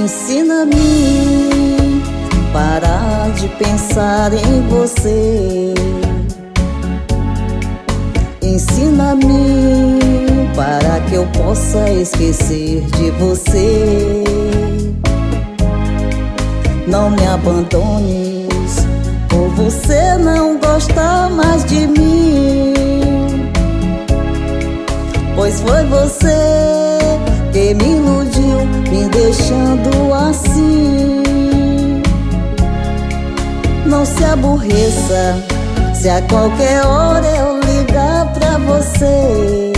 Ensina-me parar de pensar em você. Ensina-me para que eu possa esquecer de você. Não me abandones, por você não gostar mais de mim. Pois foi você que me iludiu, me deixando assim. Não se aborreça se a qualquer hora eu ligar pra você.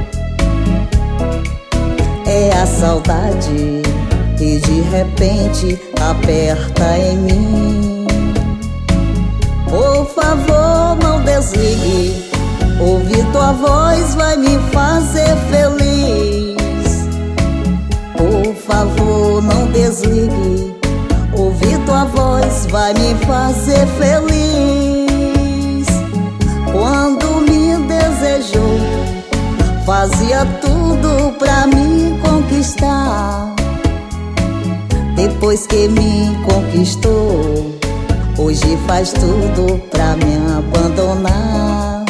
É a saudade que de repente aperta em mim. Por favor, não desligue, ouvir tua voz vai me fazer feliz. Por favor, não desligue, ouvir tua voz vai me fazer feliz. Quando me desejou, fazia tudo pra me conquistar. Depois que me conquistou, hoje faz tudo pra me abandonar.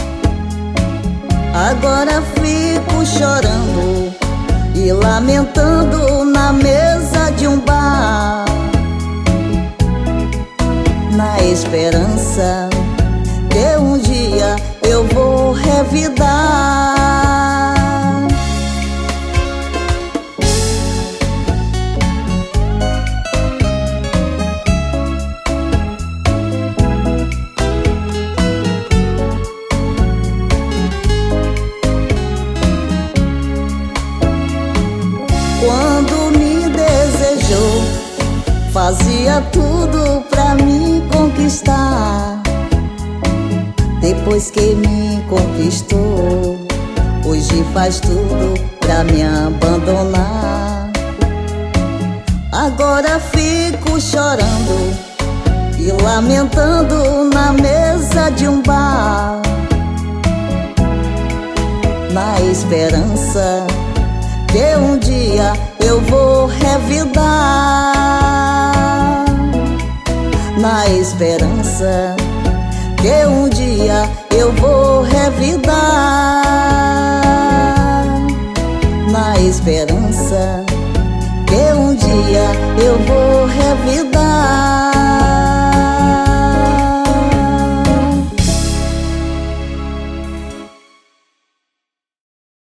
Agora fico chorando e lamentando na mesa de um bar, na esperança que um dia eu vou revidar. Quando me desejou, fazia tudo pra me conquistar. Depois que me conquistou, hoje faz tudo pra me abandonar. Agora fico chorando e lamentando na mesa de um bar, na esperança que um dia eu vou revidar. Na esperança que um dia eu vou revidar. Na esperança que um dia eu vou